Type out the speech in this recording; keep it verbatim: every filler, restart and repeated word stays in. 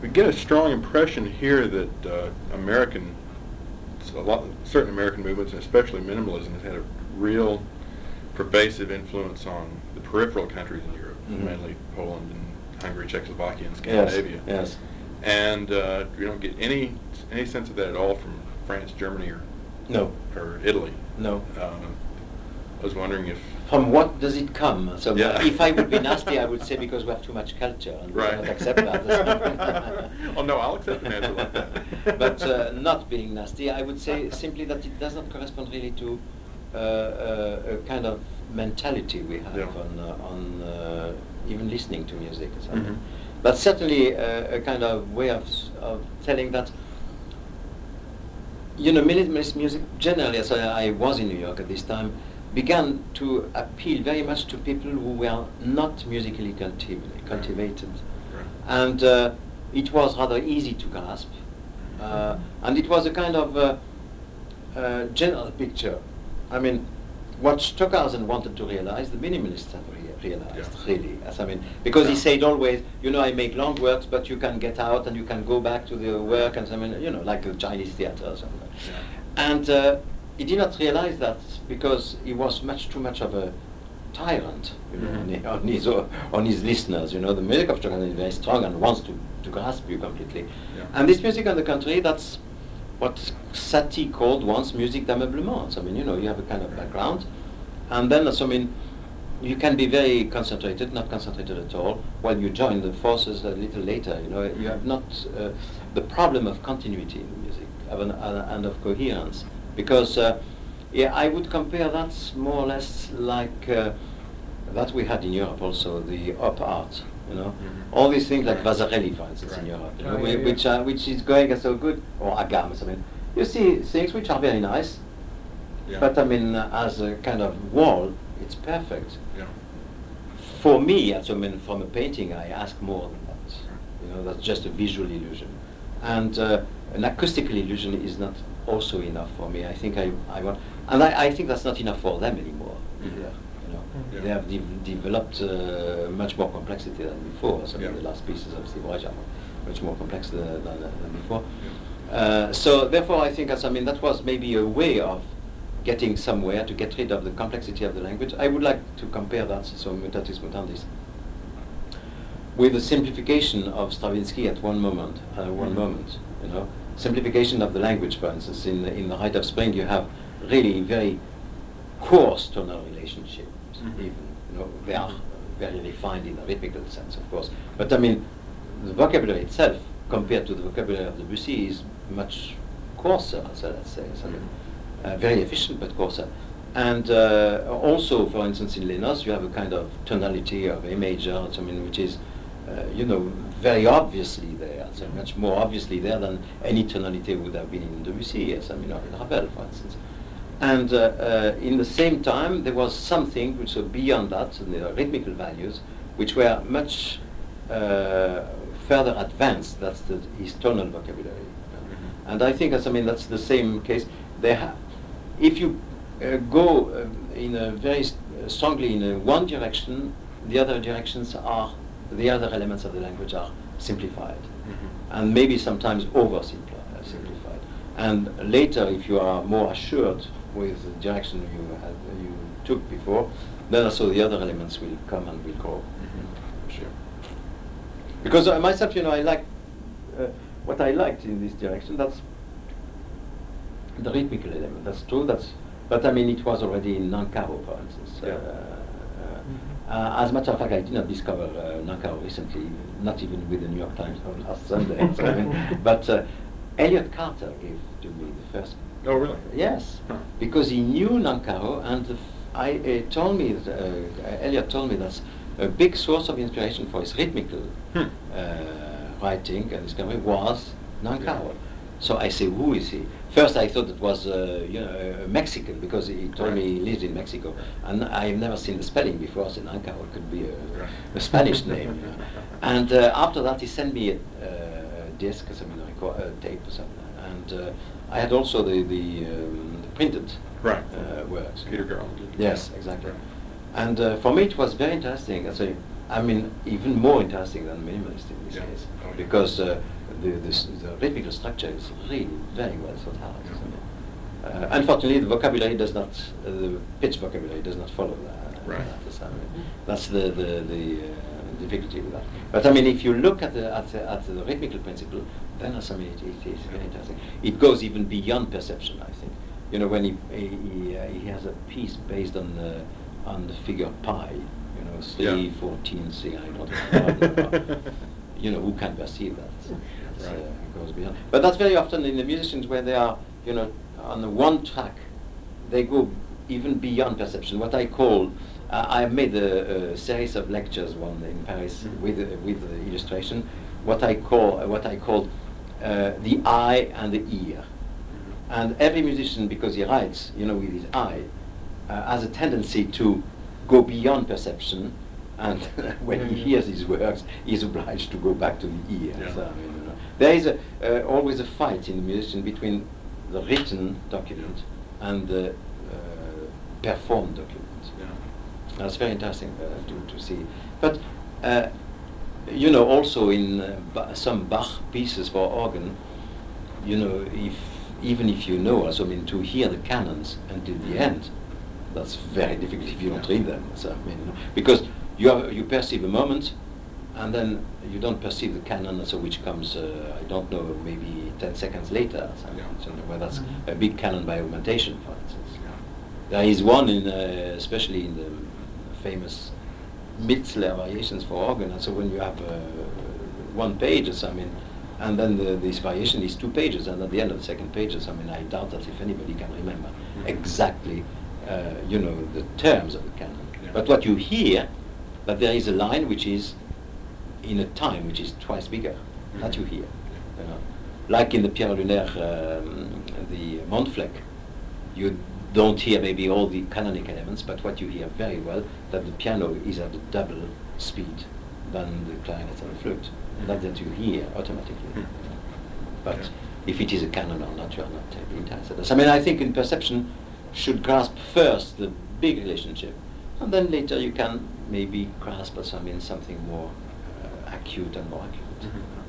we get a strong impression here that uh, American, a lot, certain American movements, and especially minimalism, has had a real pervasive influence on the peripheral countries in Europe, mm-hmm. mainly Poland and Hungary, Czechoslovakia, and Scandinavia. Yes. yes. And uh, we don't get any any sense of that at all from France, Germany, or no, or Italy. No. Uh, I was wondering if. From what does it come? So yeah. if I would be nasty, I would say because we have too much culture and right. we cannot accept that. Oh no, I'll accept an answer like that. But uh, not being nasty, I would say simply that it does not correspond really to uh, uh, a kind of mentality we have yeah. on uh, on uh, even listening to music or something. Mm-hmm. But certainly uh, a kind of way of of telling that. You know, minimalist music generally, as I, I was in New York at this time, began to appeal very much to people who were not musically cultiv- cultivated. Right. And uh, it was rather easy to grasp. Uh, and it was a kind of uh, uh, general picture. I mean, what Stockhausen wanted to realize, the minimalists have re- realized, yeah. really. As I mean, because yeah. he said always, you know, I make long works, but you can get out and you can go back to the work, and I mean, you know, like a Chinese theater or something. Yeah. And uh, he did not realize that because he was much too much of a tyrant, you know, mm-hmm. on, his, on his on his listeners. You know, the music of Stockhausen is very strong and wants to, to grasp you completely. Yeah. And this music on the contrary, that's what Satie called once musique d'ameublement. So, I mean, you know, you have a kind of background, and then, so, I mean, you can be very concentrated, not concentrated at all, while you join the forces a little later. You know, you have not uh, the problem of continuity in the music of an, uh, and of coherence, because uh, yeah, I would compare that more or less like uh, that we had in Europe also, the op art. You know, mm-hmm. all these things like Vasarely, for instance, right. in Europe, you know, oh, yeah, yeah. which uh, which is going so good, or Agam. I mean, you see things which are very nice, yeah. but I mean, uh, as a kind of wall, it's perfect. Yeah. For me, I mean, from a painting, I ask more than that. You know, that's just a visual illusion, and uh, an acoustical illusion is not also enough for me. I think I, I want, and I, I think that's not enough for them anymore. Mm-hmm. Either. You know, yeah. they have de- developed uh, much more complexity than before. So yeah. the last pieces of Steve Reich are much more complex than, than, than before. Yeah. Uh, so therefore, I think, as I mean, that was maybe a way of getting somewhere to get rid of the complexity of the language. I would like to compare that, so mutatis mutandis, with the simplification of Stravinsky at one moment, uh, one mm-hmm. moment, you know, simplification of the language. For instance, in the, in the Rite of Spring, you have really very coarse tonal relationships. Mm-hmm. Even, you know, they are very refined in a rhythmical sense, of course. But I mean, the vocabulary itself, compared to the vocabulary of Debussy, is much coarser. So let's say. So mm-hmm. Uh, very efficient but coarser. And uh, also, for instance, in Les Noces, you have a kind of tonality of A major, I mean, which is, uh, you know, very obviously there, so much more obviously there than any tonality would have been in Debussy, yes, I mean, or in Ravel, for instance. And uh, uh, in the same time, there was something which was beyond that, and the rhythmical values, which were much uh, further advanced. That's the, his tonal vocabulary. Mm-hmm. And I think, as I mean, that's the same case. They have. If you uh, go uh, in a very st- uh, strongly in a one direction, the other directions are, the other elements of the language are simplified, mm-hmm. and maybe sometimes oversimplified. Uh, simplified. And later, if you are more assured with the direction you had, uh, you took before, then also the other elements will come and will grow. Mm-hmm. Sure. Because uh, myself, you know, I like uh, what I liked in this direction. That's the rhythmical element, that's true, that's, but I mean, it was already in Nancaro, for instance. Yeah. Uh, uh, uh, as a matter of fact, I did not discover uh, Nancaro recently, not even with the New York Times on last Sunday. So, I mean, but uh, Elliot Carter gave to me the first. Oh, really? Yes, Huh. because he knew Nancaro, and the f- I uh, told me, that, uh, Elliot told me that's a big source of inspiration for his rhythmical Hmm. uh, writing and discovery was Nancaro. Yeah. So I say, who is he? First, I thought it was, uh, you know, a Mexican, because he told Right. me he lived in Mexico, and I've never seen the spelling before. So Nancaro could be a, Right. a Spanish name. You know. And uh, after that, he sent me a, uh, a disc, or something, a, record, a tape or something, and uh, I had also the the, um, the printed Right. uh, works. Peter Garland did. Yes, Yeah. exactly. Right. And uh, for me, it was very interesting. I say, I mean, even more interesting than minimalist in this Yeah. case, Oh, yeah. because uh, the, the s- the rhythmical structure is really very well thought out. Yeah. isn't it? Uh, unfortunately, the vocabulary does not, uh, the pitch vocabulary does not follow that. Right. that. I mean, that's the the, the uh, difficulty with that. But I mean, if you look at the at the, at the rhythmical principle, then I mean, it, it is very interesting. It goes even beyond perception, I think. You know, when he he he, uh, he has a piece based on the on the figure pi. You know, three, Yeah. fourteen, three. I don't know. blah, blah, blah. You know, who can perceive that? That's, Right. uh, goes beyond. But that's very often in the musicians where they are, you know, on the one track, they go even beyond perception. What I call, uh, I made a, a series of lectures one in Paris Mhm. with uh, with the illustration. What I call uh, what I called uh, the eye and the ear. And every musician, because he writes, you know, with his eye, uh, has a tendency to go beyond perception, and when he hears his works, he's obliged to go back to the ear. Yeah. So, I mean, you know, there is a, uh, always a fight in the musician between the written document and the uh, performed document. Yeah. That's very interesting uh, to, to see. But, uh, you know, also in uh, ba- some Bach pieces for organ, you know, if even if you know, also, I mean, to hear the canons until the end, that's very difficult if you don't read them. So, I mean, you know, because you have, you perceive a moment, and then you don't perceive the canon, so which comes, uh, I don't know, maybe ten seconds later. So, Yeah. so where that's Mhm. a big canon by augmentation, for instance. Yeah. There is one in, uh, especially in the famous Mitzler variations for organ. And so when you have uh, one page, or something, and then the, this variation is two pages, and at the end of the second page, or something, I doubt that if anybody can remember Mhm. exactly, uh, you know, the terms of the canon. Yeah. But what you hear, that there is a line which is in a time which is twice bigger. Mhm. That you hear. You know. Like in the Pierre Lunaire, um, the Montfleck, you don't hear maybe all the canonic elements, but what you hear very well, that the piano is at a double speed than the clarinet and the flute. Mhm. That that you hear automatically. Mhm. But Yeah. if it is a canon or not, you are not terribly interested. I mean, I think in perception should grasp first the big relationship, and then later you can maybe grasp, I mean, something more uh, acute and more acute. Mhm.